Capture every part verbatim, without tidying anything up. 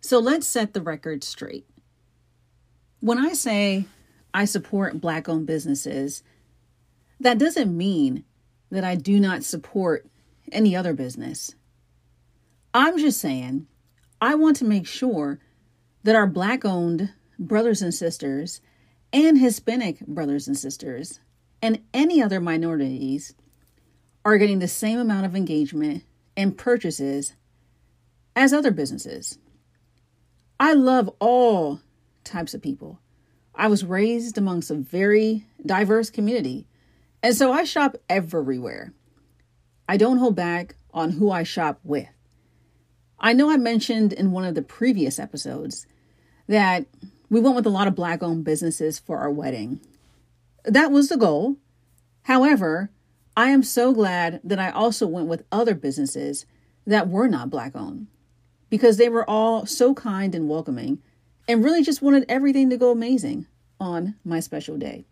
So let's set the record straight. When I say I support Black-owned businesses, that doesn't mean that I do not support any other business. I'm just saying I want to make sure that our Black-owned brothers and sisters and Hispanic brothers and sisters and any other minorities are getting the same amount of engagement and purchases as other businesses. I love all types of people. I was raised amongst a very diverse community, and so I shop everywhere. I don't hold back on who I shop with. I know I mentioned in one of the previous episodes that we went with a lot of Black-owned businesses for our wedding. That was the goal. However, I am so glad that I also went with other businesses that were not Black-owned, because they were all so kind and welcoming and really just wanted everything to go amazing on my special day.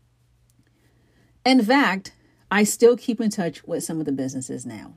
In fact, I still keep in touch with some of the businesses now.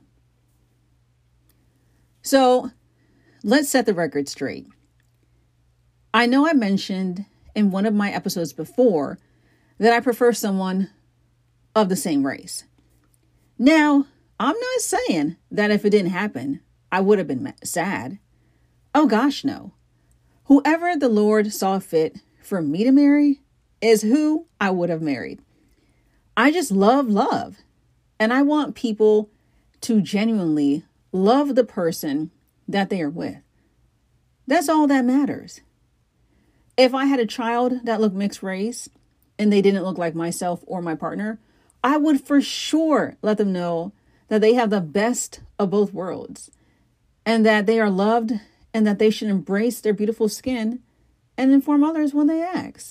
So let's set the record straight. I know I mentioned in one of my episodes before that I prefer someone of the same race. Now, I'm not saying that if it didn't happen, I would have been sad. Oh gosh, no. Whoever the Lord saw fit for me to marry is who I would have married. I just love love. And I want people to genuinely love the person that they are with. That's all that matters. If I had a child that looked mixed race and they didn't look like myself or my partner, I would for sure let them know that they have the best of both worlds and that they are loved and that they should embrace their beautiful skin and inform others when they ask.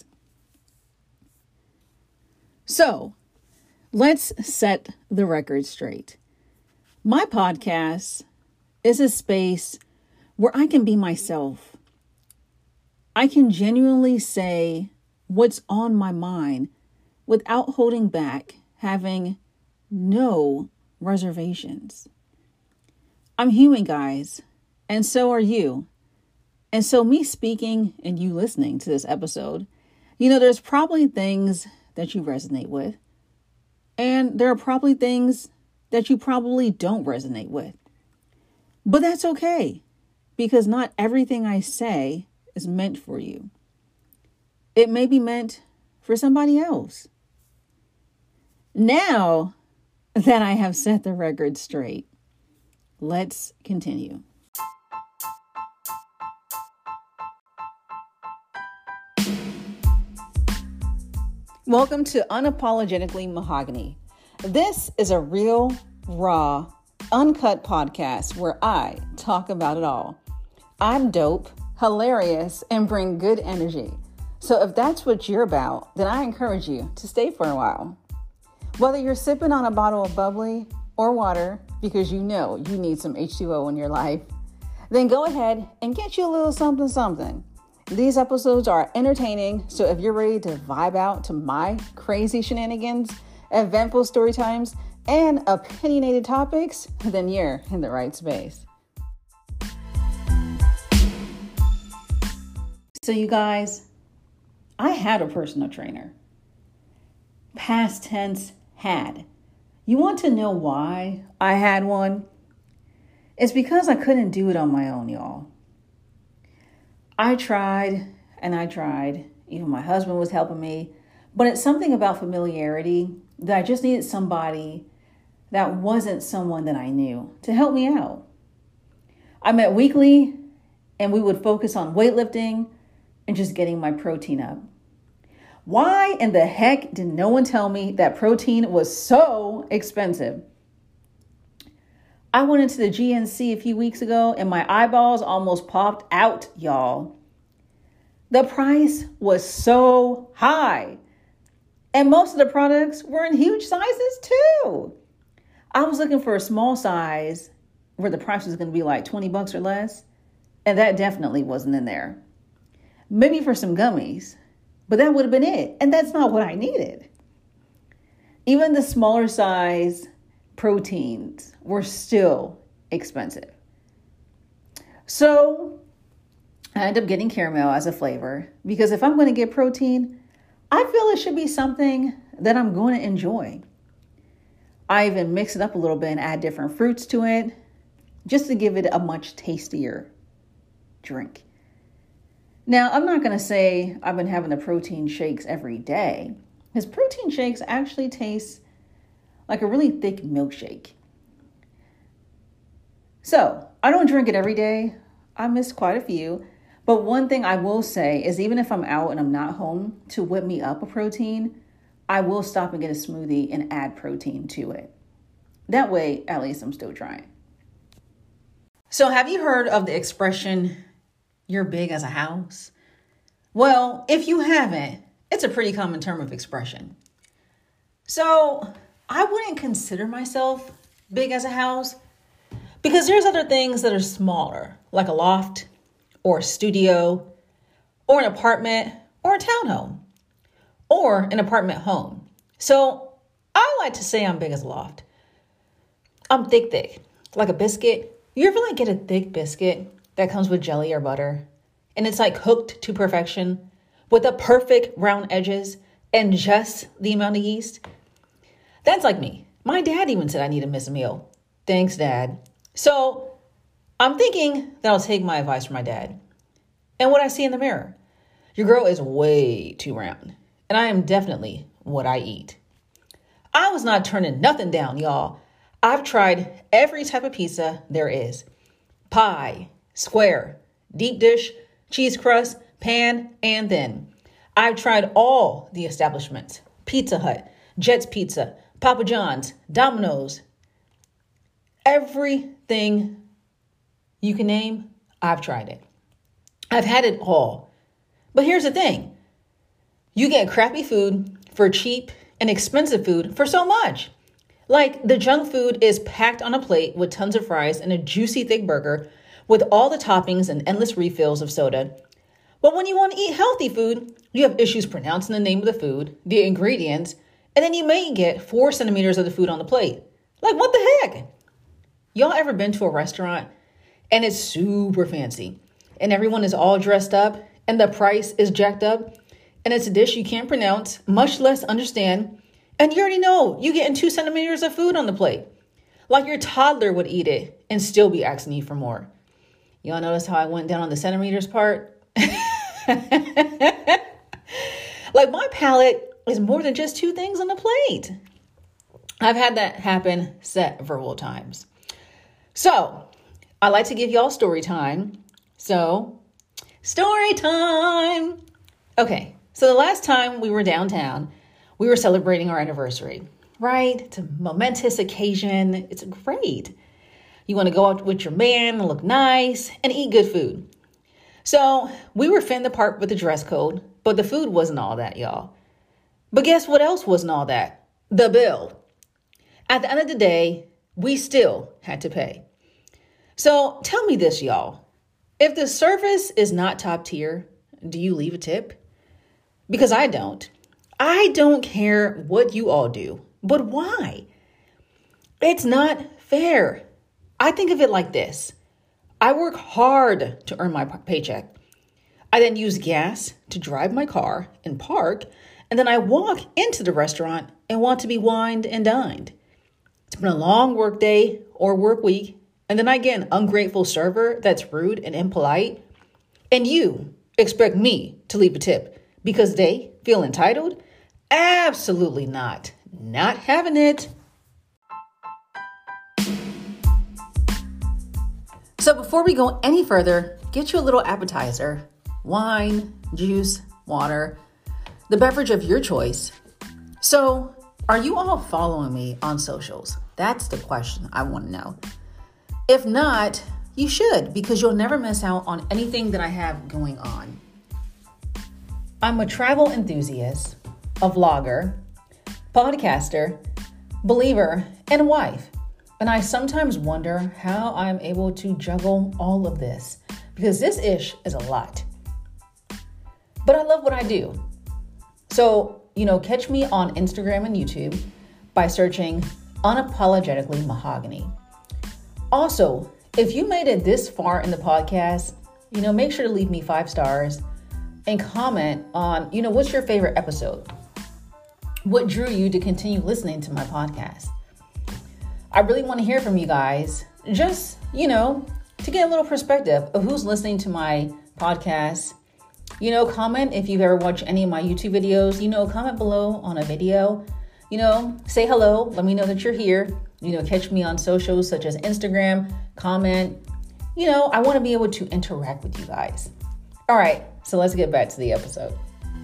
So let's set the record straight. My podcast is a space where I can be myself. I can genuinely say what's on my mind without holding back, having no reservations. I'm human, guys, and so are you. And so me speaking and you listening to this episode, you know, there's probably things that you resonate with, and there are probably things that you probably don't resonate with. But that's okay, because not everything I say is meant for you. It may be meant for somebody else. Now that I have set the record straight, let's continue. Welcome to Unapologetically Mahogany. This is a real, raw, uncut podcast where I talk about it all. I'm dope, hilarious, and bring good energy. So if that's what you're about, then I encourage you to stay for a while. Whether you're sipping on a bottle of bubbly or water because you know you need some H two O in your life, then go ahead and get you a little something something. These episodes are entertaining, so if you're ready to vibe out to my crazy shenanigans, eventful story times, and opinionated topics, then you're in the right space. So you guys, I had a personal trainer. Past tense, had. You want to know why I had one? It's because I couldn't do it on my own, y'all. I tried and I tried. Even my husband was helping me. But it's something about familiarity that I just needed somebody that wasn't someone that I knew to help me out. I met weekly and we would focus on weightlifting and just getting my protein up. Why in the heck did no one tell me that protein was so expensive? I went into the G N C a few weeks ago and my eyeballs almost popped out, y'all. The price was so high. And most of the products were in huge sizes too. I was looking for a small size where the price was going to be like twenty bucks or less. And that definitely wasn't in there. Maybe for some gummies, but that would have been it. And that's not what I needed. Even the smaller size proteins were still expensive. So I end up getting caramel as a flavor because if I'm going to get protein, I feel it should be something that I'm going to enjoy. I even mix it up a little bit and add different fruits to it just to give it a much tastier drink. Now, I'm not going to say I've been having the protein shakes every day, because protein shakes actually taste like a really thick milkshake. So I don't drink it every day. I miss quite a few. But one thing I will say is even if I'm out and I'm not home to whip me up a protein, I will stop and get a smoothie and add protein to it. That way, at least I'm still trying. So have you heard of the expression, you're big as a house? Well, if you haven't, it's a pretty common term of expression. So I wouldn't consider myself big as a house because there's other things that are smaller, like a loft or a studio or an apartment or a townhome or an apartment home. So I like to say I'm big as a loft. I'm thick, thick, like a biscuit. You ever like get a thick biscuit that comes with jelly or butter and it's like cooked to perfection with the perfect round edges and just the amount of yeast? That's like me. My dad even said I need to miss a meal. Thanks, Dad. So I'm thinking that I'll take my advice from my dad. And what I see in the mirror, your girl is way too round. And I am definitely what I eat. I was not turning nothing down, y'all. I've tried every type of pizza there is. Pie, square, deep dish, cheese crust, pan, and thin. I've tried all the establishments. Pizza Hut, Jet's Pizza, Papa John's, Domino's. Everything you can name, I've tried it. I've had it all. But here's the thing. You get crappy food for cheap and expensive food for so much. Like the junk food is packed on a plate with tons of fries and a juicy thick burger with all the toppings and endless refills of soda. But when you want to eat healthy food, you have issues pronouncing the name of the food, the ingredients, and then you may get four centimeters of the food on the plate. Like what the heck? Y'all ever been to a restaurant and it's super fancy and everyone is all dressed up and the price is jacked up and it's a dish you can't pronounce, much less understand, and you already know you getting two centimeters of food on the plate? Like your toddler would eat it and still be asking you for more. Y'all notice how I went down on the centimeters part? Like my palate is more than just two things on the plate. I've had that happen several times. So I like to give y'all story time. So story time. Okay. So the last time we were downtown, we were celebrating our anniversary, right? It's a momentous occasion. It's great. You want to go out with your man, look nice, and eat good food. So we were fin the park with the dress code, but the food wasn't all that, y'all. But guess what else wasn't all that? The bill. At the end of the day, we still had to pay. So tell me this, y'all. If the service is not top tier, do you leave a tip? Because I don't. I don't care what you all do, but why? It's not fair. I think of it like this. I work hard to earn my paycheck. I then use gas to drive my car and park, and then I walk into the restaurant and want to be wined and dined. It's been a long work day or work week, and then I get an ungrateful server that's rude and impolite, and you expect me to leave a tip because they feel entitled? Absolutely not. Not having it. So before we go any further, get you a little appetizer, wine, juice, water, the beverage of your choice. So are you all following me on socials? That's the question I want to know. If not, you should, because you'll never miss out on anything that I have going on. I'm a travel enthusiast, a vlogger, podcaster, believer, and wife. And I sometimes wonder how I'm able to juggle all of this, because this ish is a lot. But I love what I do. So, you know, catch me on Instagram and YouTube by searching Unapologetically Mahogany. Also, if you made it this far in the podcast, you know, make sure to leave me five stars and comment on, you know, what's your favorite episode? What drew you to continue listening to my podcast? I really want to hear from you guys, just, you know, to get a little perspective of who's listening to my podcast. You know, comment if you've ever watched any of my YouTube videos. You know, comment below on a video. You know, say hello. Let me know that you're here. You know, catch me on socials such as Instagram, comment. You know, I want to be able to interact with you guys. All right, so let's get back to the episode.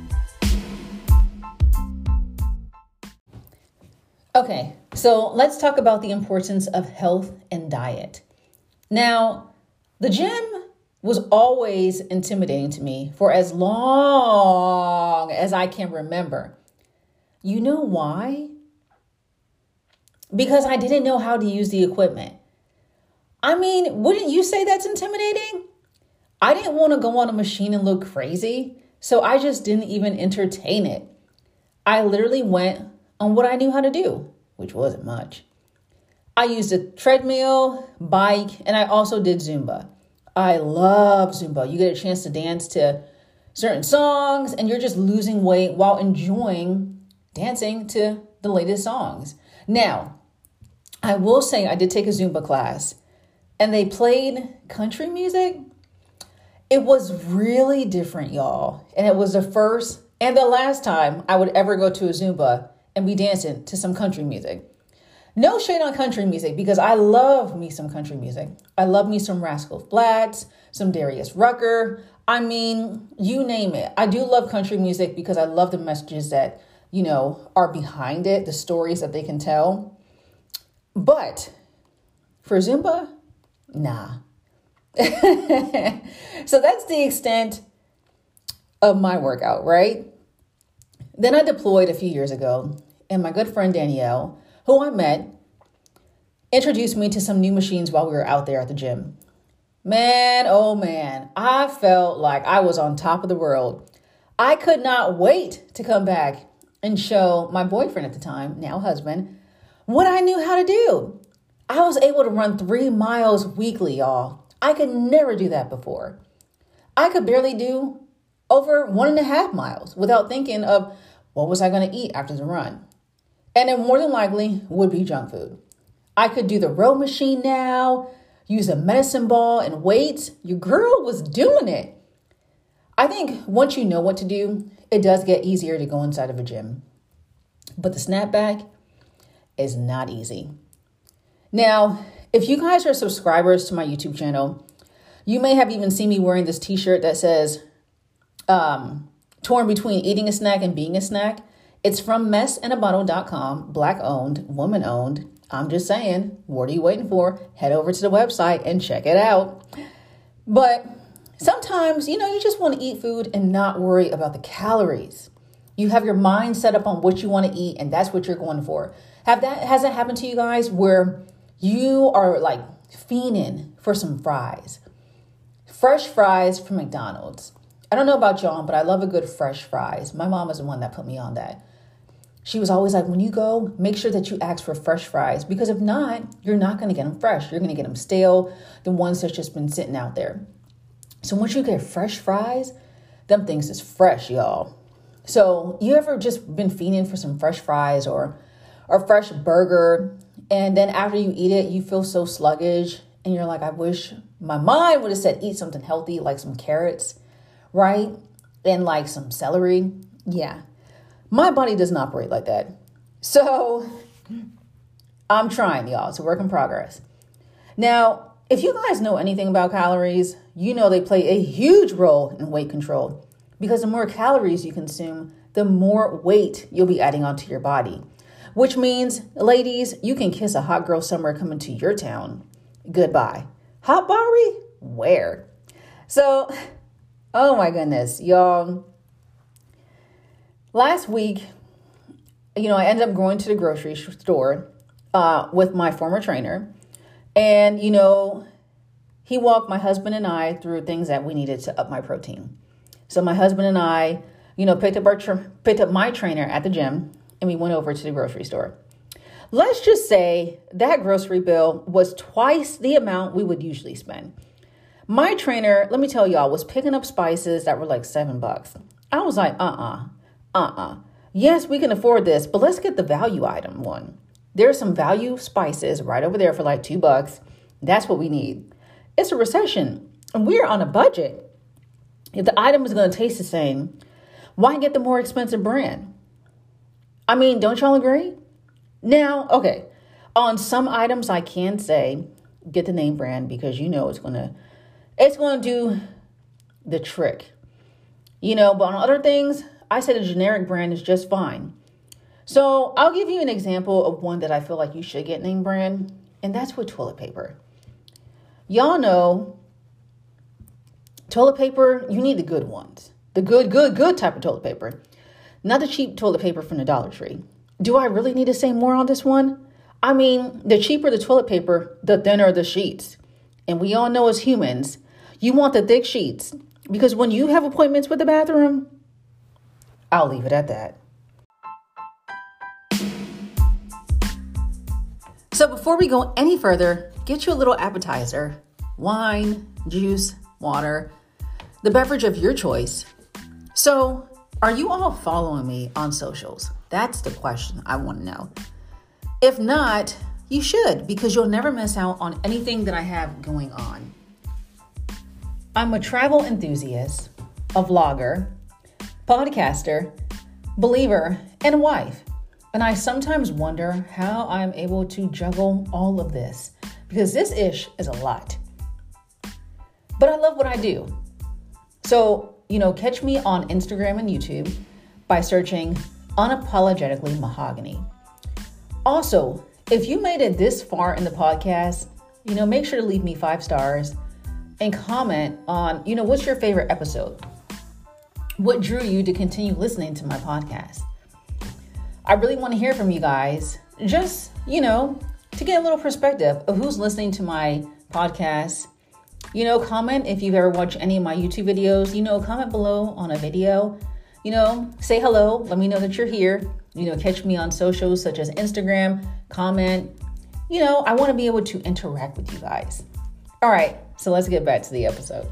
Okay, so let's talk about the importance of health and diet. Now, the gym was always intimidating to me for as long as I can remember. You know why? Because I didn't know how to use the equipment. I mean, wouldn't you say that's intimidating? I didn't want to go on a machine and look crazy, so I just didn't even entertain it. I literally went on what I knew how to do, which wasn't much. I used a treadmill, bike, and I also did Zumba. I love Zumba. You get a chance to dance to certain songs and you're just losing weight while enjoying dancing to the latest songs. Now, I will say I did take a Zumba class and they played country music. It was really different, y'all. And it was the first and the last time I would ever go to a Zumba and be dancing to some country music. No shade on country music because I love me some country music. I love me some Rascal Flatts, some Darius Rucker. I mean, you name it. I do love country music because I love the messages that, you know, are behind it, the stories that they can tell. But for Zumba, nah. So that's the extent of my workout, right? Then I deployed a few years ago, and my good friend Danielle, who I met, introduced me to some new machines while we were out there at the gym. Man, oh man, I felt like I was on top of the world. I could not wait to come back and show my boyfriend at the time, now husband, what I knew how to do. I was able to run three miles weekly, y'all. I could never do that before. I could barely do over one and a half miles without thinking of what was I going to eat after the run. And it more than likely would be junk food. I could do the row machine now, use a medicine ball and weights. Your girl was doing it. I think once you know what to do, it does get easier to go inside of a gym. But the snapback is not easy. Now, if you guys are subscribers to my YouTube channel, you may have even seen me wearing this t-shirt that says, um, torn between eating a snack and being a snack. It's from mess in a bottle dot com, black owned, woman owned. I'm just saying, what are you waiting for? Head over to the website and check it out. But sometimes, you know, you just want to eat food and not worry about the calories. You have your mind set up on what you want to eat, and that's what you're going for. Have that, has that happened to you guys where you are like fiending for some fries? Fresh fries from McDonald's. I don't know about y'all, but I love a good fresh fries. My mom was the one that put me on that. She was always like, when you go, make sure that you ask for fresh fries, because if not, you're not going to get them fresh. You're going to get them stale, the ones that's just been sitting out there. So once you get fresh fries, them things is fresh, y'all. So you ever just been fiending for some fresh fries or a fresh burger, and then after you eat it, you feel so sluggish, and you're like, I wish my mind would have said eat something healthy, like some carrots, right? And like some celery. Yeah. My body doesn't operate like that. So I'm trying, y'all. It's a work in progress. Now, if you guys know anything about calories, you know they play a huge role in weight control, because the more calories you consume, the more weight you'll be adding onto your body, which means, ladies, you can kiss a hot girl summer coming to your town. Goodbye. Hot Bowery? Where? So, oh my goodness, y'all. Last week, you know, I ended up going to the grocery store uh, with my former trainer. And, you know, he walked my husband and I through things that we needed to up my protein. So my husband and I, you know, picked up our tra- picked up my trainer at the gym, and we went over to the grocery store. Let's just say that grocery bill was twice the amount we would usually spend. My trainer, let me tell y'all, was picking up spices that were like seven bucks. I was like, uh-uh, uh-uh. Yes, we can afford this, but let's get the value item one. There's some value spices right over there for like two bucks. That's what we need. It's a recession and we're on a budget. If the item is going to taste the same, why get the more expensive brand? I mean, don't y'all agree? Now, okay, on some items I can say get the name brand because you know it's going to it's going to do the trick. You know, but on other things, I said a generic brand is just fine. So I'll give you an example of one that I feel like you should get name brand, and that's with toilet paper. Y'all know toilet paper, you need the good ones. The good, good, good type of toilet paper. Not the cheap toilet paper from the Dollar Tree. Do I really need to say more on this one? I mean, the cheaper the toilet paper, the thinner the sheets. And we all know as humans, you want the thick sheets. Because when you have appointments with the bathroom, I'll leave it at that. So before we go any further, get you a little appetizer. Wine, juice, water, the beverage of your choice. So, are you all following me on socials? That's the question I want to know. If not, you should, because you'll never miss out on anything that I have going on. I'm a travel enthusiast, a vlogger, podcaster, believer, and a wife. And I sometimes wonder how I'm able to juggle all of this, because this ish is a lot. But I love what I do. So, you know, catch me on Instagram and YouTube by searching Unapologetically Mahogany. Also, if you made it this far in the podcast, you know, make sure to leave me five stars and comment on, you know, what's your favorite episode? What drew you to continue listening to my podcast? I really want to hear from you guys, just, you know, to get a little perspective of who's listening to my podcast. You know, comment if you've ever watched any of my YouTube videos. You know, comment below on a video. You know, say hello. Let me know that you're here. You know, catch me on socials such as Instagram, comment. You know, I want to be able to interact with you guys. All right, so let's get back to the episode.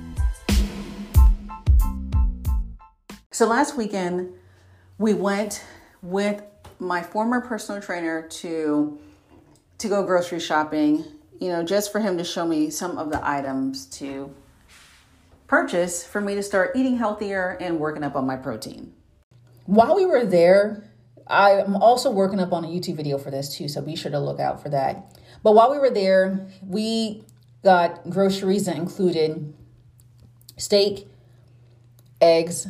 So last weekend, we went with my former personal trainer to to go grocery shopping, you know, just for him to show me some of the items to purchase for me to start eating healthier and working up on my protein. While we were there, I'm also working up on a YouTube video for this too, so be sure to look out for that. But while we were there, we got groceries that included steak, eggs,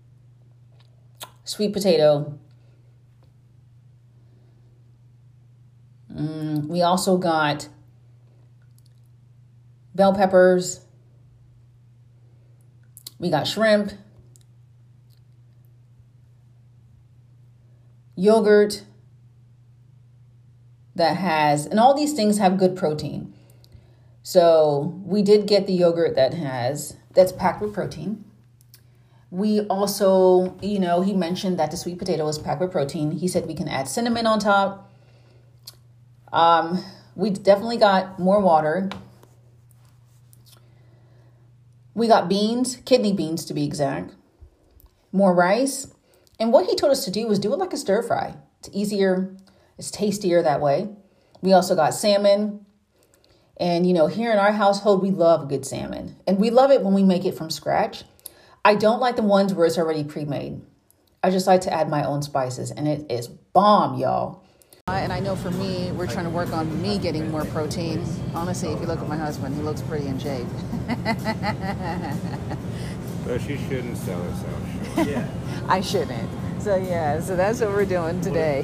sweet potato. Mm, we also got bell peppers. We got shrimp, yogurt that has, and all these things have good protein. So we did get the yogurt that has, that's packed with protein. We also, you know, he mentioned that the sweet potato is packed with protein. He said we can add cinnamon on top. Um, we definitely got more water. We got beans, kidney beans to be exact, more rice. And what he told us to do was do it like a stir fry. It's easier, it's tastier that way. We also got salmon. And, you know, here in our household, we love good salmon. And we love it when we make it from scratch. I don't like the ones where it's already pre-made. I just like to add my own spices, and it is bomb, y'all. And I know for me, we're trying to work on me getting more protein. Honestly, if you look at my husband, he looks pretty in shape. But she shouldn't sell herself short. Yeah. I shouldn't. So yeah, so that's what we're doing today.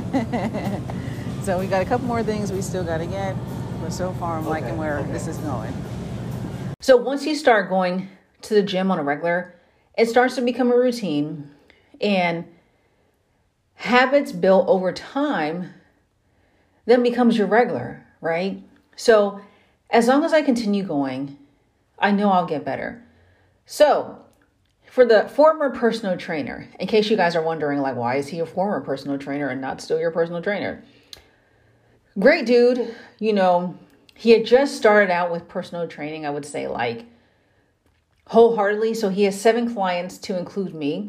So we got a couple more things we still got to get. But so far, I'm okay, liking where okay. this is going. So once you start going to the gym on a regular, it starts to become a routine. And habits built over time then becomes your regular, right? So as long as I continue going, I know I'll get better. So for the former personal trainer, in case you guys are wondering, like, why is he a former personal trainer and not still your personal trainer? Great dude, you know, he had just started out with personal training, I would say, like wholeheartedly. So he has seven clients to include me.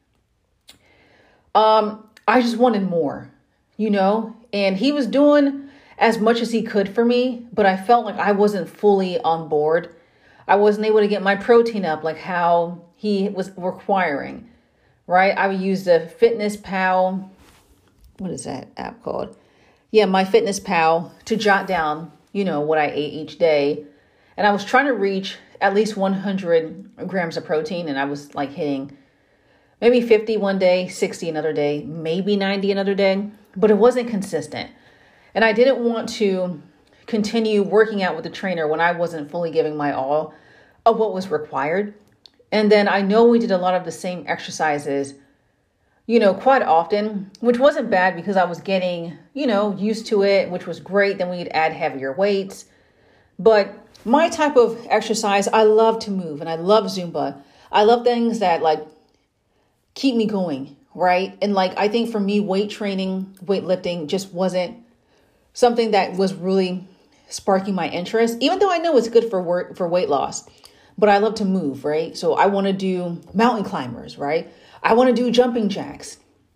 Um, I just wanted more, you know, and he was doing as much as he could for me, but I felt like I wasn't fully on board. I wasn't able to get my protein up like how he was requiring, right? I would use the FitnessPal. What is that app called? Yeah, MyFitnessPal to jot down, you know, what I ate each day. And I was trying to reach at least one hundred grams of protein. And I was like hitting maybe fifty one day, sixty another day, maybe ninety another day, but it wasn't consistent. And I didn't want to continue working out with the trainer when I wasn't fully giving my all of what was required. And then I know we did a lot of the same exercises, you know, quite often, which wasn't bad because I was getting, you know, used to it, which was great. Then we'd add heavier weights. But my type of exercise, I love to move, and I love Zumba. I love things that like keep me going, right? And like, I think for me, weight training, weightlifting just wasn't something that was really sparking my interest, even though I know it's good for work, for weight loss, but I love to move, right? So I want to do mountain climbers, right? I want to do jumping jacks.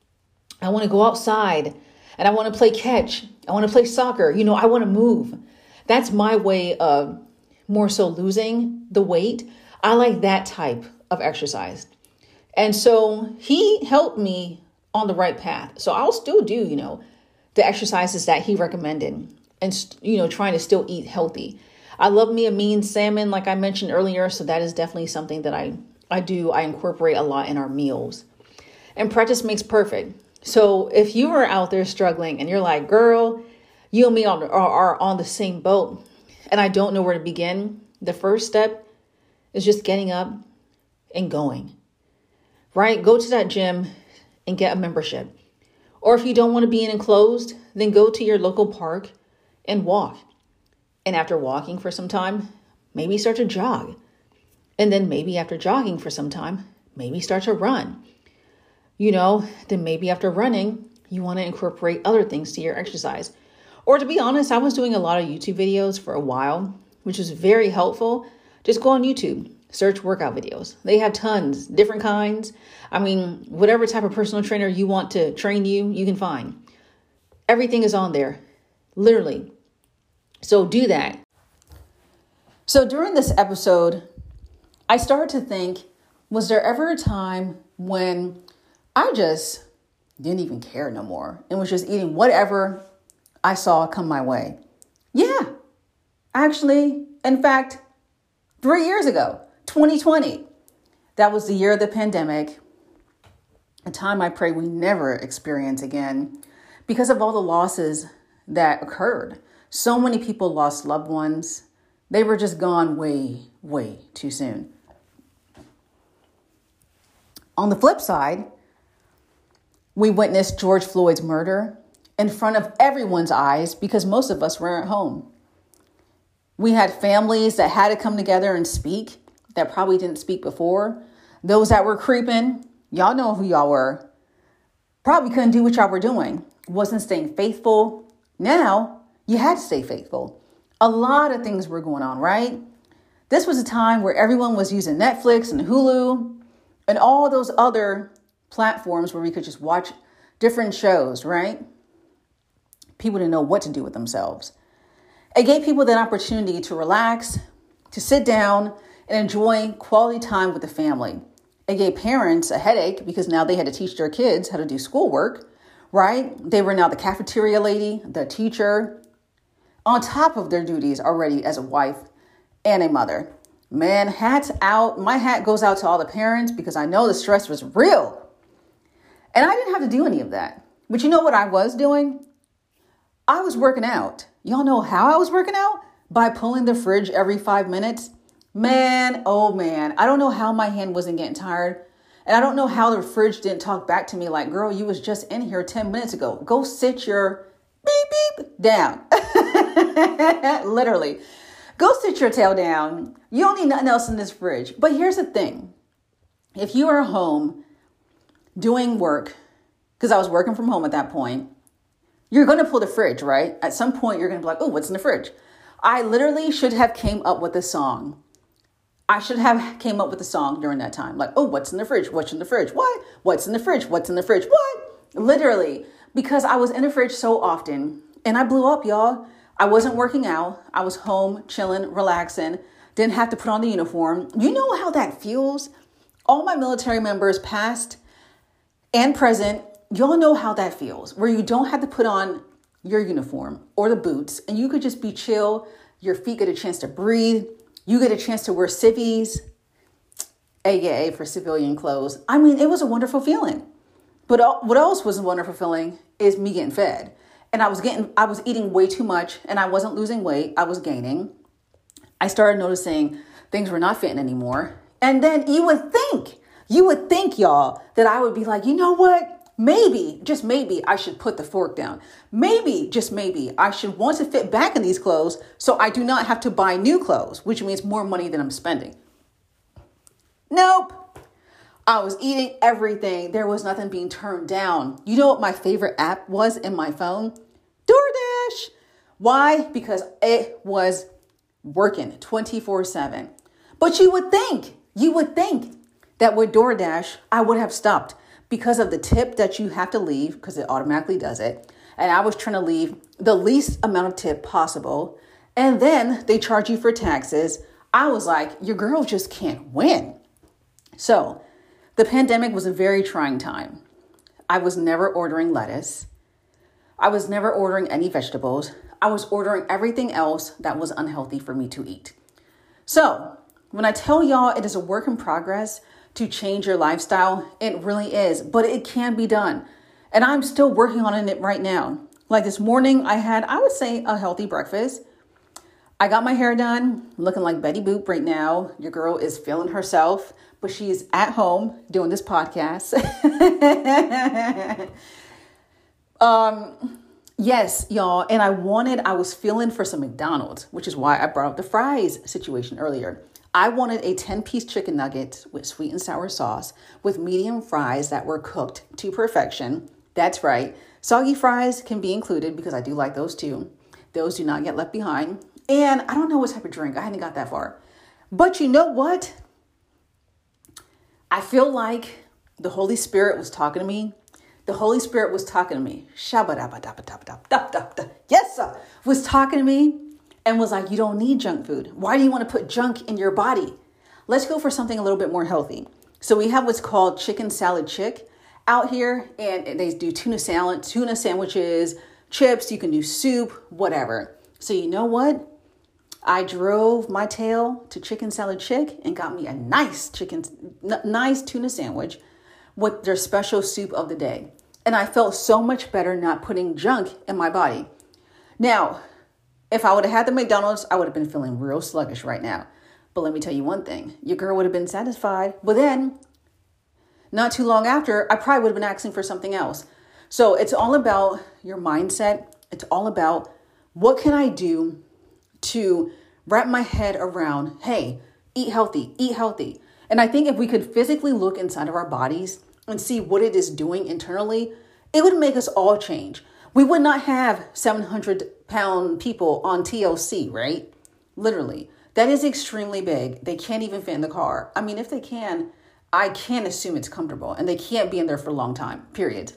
I want to go outside and I want to play catch. I want to play soccer. You know, I want to move. That's my way of more so losing the weight. I like that type of exercise. And so he helped me on the right path. So I'll still do, you know, the exercises that he recommended and, you know, trying to still eat healthy. I love me a mean salmon, like I mentioned earlier. So that is definitely something that I, I do. I incorporate a lot in our meals, and practice makes perfect. So if you are out there struggling and you're like, girl, you and me are, are on the same boat and I don't know where to begin, the first step is just getting up and going, right? Go to that gym and get a membership. Or if you don't want to be in enclosed, then go to your local park and walk. And after walking for some time, maybe start to jog. And then maybe after jogging for some time, maybe start to run. You know, then maybe after running, you want to incorporate other things to your exercise. Or to be honest, I was doing a lot of YouTube videos for a while, which was very helpful. Just go on YouTube, search workout videos. They have tons, different kinds. I mean, whatever type of personal trainer you want to train you, you can find. Everything is on there, literally. So do that. So during this episode, I started to think, was there ever a time when I just didn't even care no more and was just eating whatever I saw come my way? Yeah, actually, in fact, three years ago, twenty twenty, that was the year of the pandemic, a time I pray we never experience again because of all the losses that occurred. So many people lost loved ones. They were just gone way, way too soon. On the flip side, we witnessed George Floyd's murder in front of everyone's eyes because most of us were at home. We had families that had to come together and speak that probably didn't speak before. Those that were creeping, y'all know who y'all were, probably couldn't do what y'all were doing, wasn't staying faithful. Now you had to stay faithful. A lot of things were going on, right? This was a time where everyone was using Netflix and Hulu and all those other platforms where we could just watch different shows, right? People didn't know what to do with themselves. It gave people that opportunity to relax, to sit down and enjoy quality time with the family. It gave parents a headache because now they had to teach their kids how to do schoolwork, right? They were now the cafeteria lady, the teacher, on top of their duties already as a wife and a mother. Man, hats out. My hat goes out to all the parents because I know the stress was real. And I didn't have to do any of that. But you know what I was doing? I was working out. Y'all know how I was working out? By pulling the fridge every five minutes. Man, oh man. I don't know how my hand wasn't getting tired. And I don't know how the fridge didn't talk back to me like, girl, you was just in here ten minutes ago. Go sit your beep, beep down. Literally. Go sit your tail down. You don't need nothing else in this fridge. But here's the thing. If you are home doing work, because I was working from home at that point, you're going to pull the fridge, right? At some point, you're going to be like, oh, what's in the fridge? I literally should have came up with a song. I should have came up with a song during that time. Like, oh, what's in the fridge? What's in the fridge? What? What's in the fridge? What's in the fridge? What? Literally, because I was in the fridge so often and I blew up, y'all. I wasn't working out. I was home, chilling, relaxing. Didn't have to put on the uniform. You know how that feels? All my military members, past and present, y'all know how that feels, where you don't have to put on your uniform or the boots and you could just be chill. Your feet get a chance to breathe. You get a chance to wear civvies, A K A for civilian clothes. I mean, it was a wonderful feeling. But what else was a wonderful feeling is me getting fed. And I was getting, I was eating way too much and I wasn't losing weight. I was gaining. I started noticing things were not fitting anymore. And then you would think, you would think, y'all, that I would be like, you know what? Maybe, just maybe I should put the fork down. Maybe, just maybe I should want to fit back in these clothes so I do not have to buy new clothes, which means more money than I'm spending. Nope. I was eating everything. There was nothing being turned down. You know what my favorite app was in my phone? DoorDash. Why? Because it was working twenty-four seven. But you would think, you would think that with DoorDash, I would have stopped because of the tip that you have to leave, because it automatically does it. And I was trying to leave the least amount of tip possible. And then they charge you for taxes. I was like, your girl just can't win. So the pandemic was a very trying time. I was never ordering lettuce. I was never ordering any vegetables. I was ordering everything else that was unhealthy for me to eat. So when I tell y'all it is a work in progress to change your lifestyle, it really is, but it can be done. And I'm still working on it right now. Like this morning, I had, I would say, a healthy breakfast. I got my hair done, looking like Betty Boop right now. Your girl is feeling herself, but she's at home doing this podcast. um, yes, y'all. And I wanted, I was feeling for some McDonald's, which is why I brought up the fries situation earlier. I wanted a ten-piece chicken nugget with sweet and sour sauce with medium fries that were cooked to perfection. That's right. Soggy fries can be included because I do like those too. Those do not get left behind. And I don't know what type of drink. I hadn't got that far. But you know what? I feel like the Holy Spirit was talking to me. The Holy Spirit was talking to me. Yes, sir. Was talking to me. And was like, you don't need junk food. Why do you want to put junk in your body? Let's go for something a little bit more healthy. So we have what's called Chicken Salad Chick out here. And they do tuna salad, tuna sandwiches, chips. You can do soup, whatever. So you know what? I drove my tail to Chicken Salad Chick and got me a nice chicken, n- nice tuna sandwich with their special soup of the day. And I felt so much better not putting junk in my body. Now, if I would have had the McDonald's, I would have been feeling real sluggish right now. But let me tell you one thing. Your girl would have been satisfied. But then, not too long after, I probably would have been asking for something else. So it's all about your mindset. It's all about what can I do to wrap my head around, hey, eat healthy, eat healthy. And I think if we could physically look inside of our bodies and see what it is doing internally, it would make us all change. We would not have seven hundred pound people on T L C, right? Literally. That is extremely big. They can't even fit in the car. I mean, if they can, I can't assume it's comfortable and they can't be in there for a long time, period.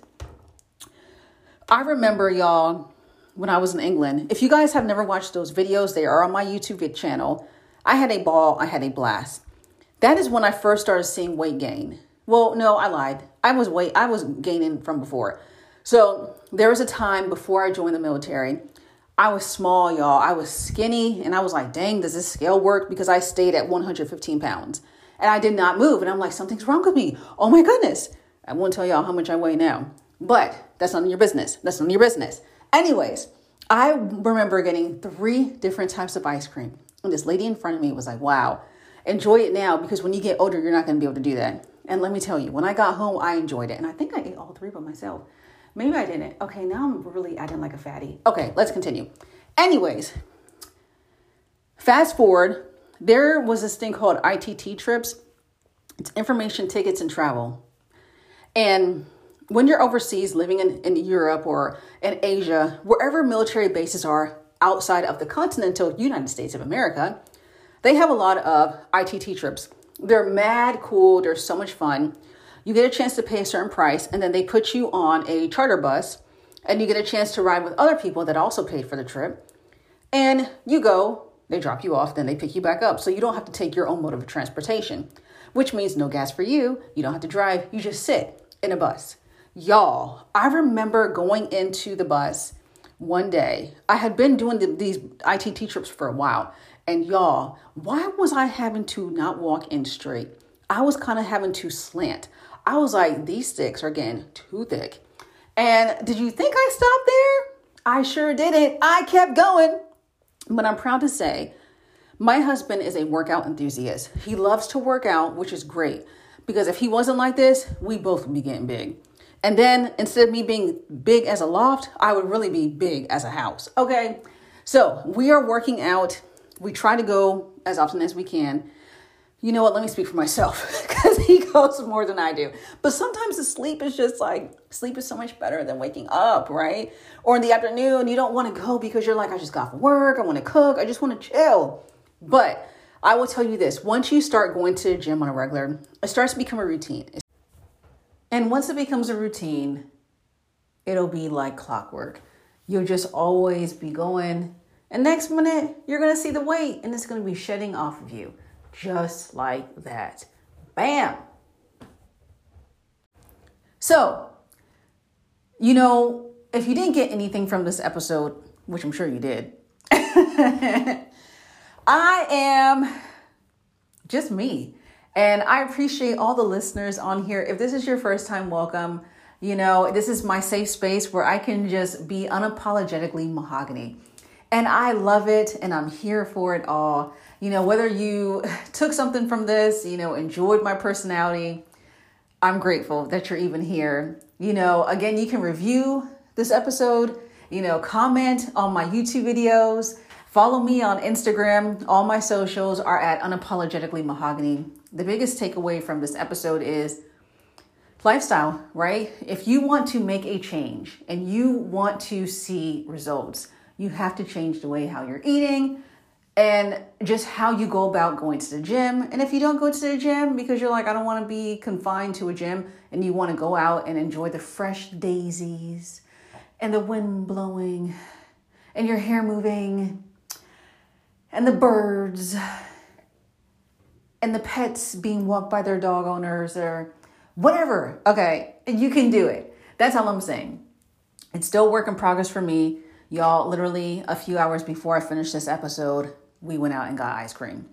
I remember, y'all, when I was in England, if you guys have never watched those videos, they are on my YouTube channel. I had a ball. I had a blast. That is when I first started seeing weight gain. Well, no, I lied. I was weight. I was gaining from before. So there was a time before I joined the military, I was small, y'all. I was skinny and I was like, dang, does this scale work? Because I stayed at one hundred fifteen pounds and I did not move. And I'm like, something's wrong with me. Oh my goodness. I won't tell y'all how much I weigh now, but that's none of your business. That's none of your business. Anyways, I remember getting three different types of ice cream. And this lady in front of me was like, wow, enjoy it now because when you get older, you're not going to be able to do that. And let me tell you, when I got home, I enjoyed it. And I think I ate all three by myself. Maybe I didn't. Okay, now I'm really acting like a fatty. Okay, let's continue. Anyways, fast forward, there was this thing called I T T trips. It's information, tickets, and travel. And when you're overseas living in, in Europe or in Asia, wherever military bases are, outside of the continental United States of America, they have a lot of I T T trips. They're mad cool. They're so much fun. You get a chance to pay a certain price, and then they put you on a charter bus, and you get a chance to ride with other people that also paid for the trip. And you go, they drop you off, then they pick you back up. So you don't have to take your own mode of transportation, which means no gas for you. You don't have to drive. You just sit in a bus. Y'all, I remember going into the bus one day. I had been doing the, these I T T trips for a while. And y'all, why was I having to not walk in straight? I was kind of having to slant. I was like, these sticks are getting too thick. And did you think I stopped there? I sure didn't. I kept going. But I'm proud to say my husband is a workout enthusiast. He loves to work out, which is great. Because if he wasn't like this, we both would be getting big. And then instead of me being big as a loft, I would really be big as a house. Okay. So we are working out. We try to go as often as we can. You know what? Let me speak for myself because he goes more than I do. But sometimes the sleep is just like, sleep is so much better than waking up, right? Or in the afternoon, you don't want to go because you're like, I just got from work. I want to cook. I just want to chill. But I will tell you this. Once you start going to the gym on a regular, it starts to become a routine. And once it becomes a routine, it'll be like clockwork. You'll just always be going. And next minute, you're going to see the weight and it's going to be shedding off of you. Just like that. Bam. So, you know, if you didn't get anything from this episode, which I'm sure you did, I am just me. And I appreciate all the listeners on here. If this is your first time, welcome. You know, this is my safe space where I can just be unapologetically mahogany. And I love it. And I'm here for it all. You know, whether you took something from this, you know, enjoyed my personality, I'm grateful that you're even here. You know, again, you can review this episode, you know, comment on my YouTube videos, follow me on Instagram. All my socials are at Unapologetically Mahogany. The biggest takeaway from this episode is lifestyle, right? If you want to make a change and you want to see results, you have to change the way how you're eating and just how you go about going to the gym. And if you don't go to the gym because you're like, I don't want to be confined to a gym, and you want to go out and enjoy the fresh daisies and the wind blowing and your hair moving and the birds and the pets being walked by their dog owners or whatever. Okay, you can do it. That's all I'm saying. It's still work in progress for me. Y'all, literally a few hours before I finished this episode, we went out and got ice cream.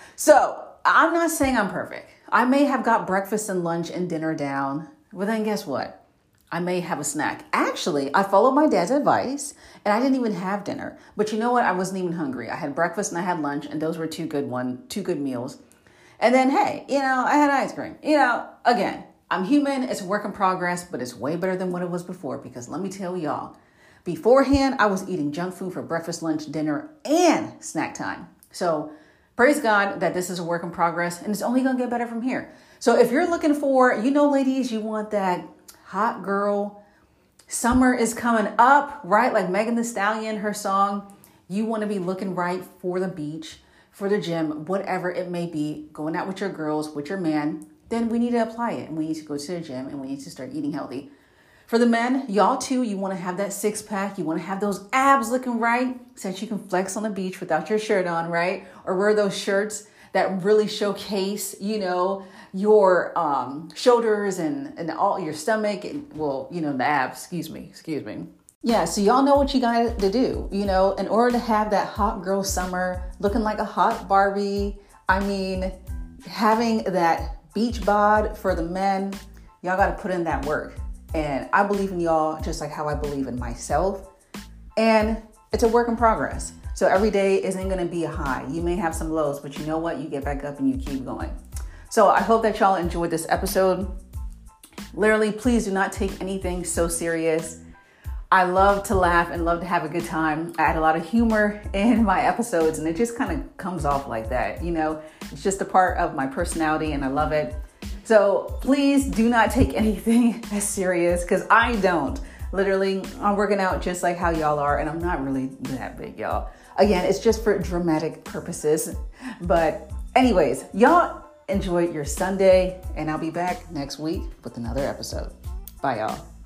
So I'm not saying I'm perfect. I may have got breakfast and lunch and dinner down, but then guess what? I may have a snack. Actually, I followed my dad's advice and I didn't even have dinner. But you know what? I wasn't even hungry. I had breakfast and I had lunch, and those were two good one, two good meals. And then, hey, you know, I had ice cream. You know, again, I'm human. It's a work in progress, but it's way better than what it was before, because let me tell y'all, beforehand, I was eating junk food for breakfast, lunch, dinner, and snack time. So praise God that this is a work in progress, and it's only going to get better from here. So if you're looking for, you know, ladies, you want that hot girl, summer is coming up, right? Like Megan Thee Stallion, her song, you want to be looking right for the beach, for the gym, whatever it may be, going out with your girls, with your man, then we need to apply it. And we need to go to the gym and we need to start eating healthy. For the men, y'all too, you want to have that six pack. You want to have those abs looking right so that you can flex on the beach without your shirt on, right? Or wear those shirts that really showcase, you know, your um, shoulders and, and all your stomach. And, well, you know, the abs, excuse me, excuse me. Yeah, so y'all know what you got to do, you know, in order to have that hot girl summer, looking like a hot Barbie. I mean, having that beach bod for the men, y'all got to put in that work. And I believe in y'all just like how I believe in myself. And it's a work in progress. So every day isn't going to be a high. You may have some lows, but you know what? You get back up and you keep going. So I hope that y'all enjoyed this episode. Literally, please do not take anything so serious. I love to laugh and love to have a good time. I add a lot of humor in my episodes, and it just kind of comes off like that. You know, it's just a part of my personality and I love it. So please do not take anything as serious, because I don't. Literally, I'm working out just like how y'all are, and I'm not really that big, y'all. Again, it's just for dramatic purposes. But anyways, y'all enjoy your Sunday, and I'll be back next week with another episode. Bye, y'all.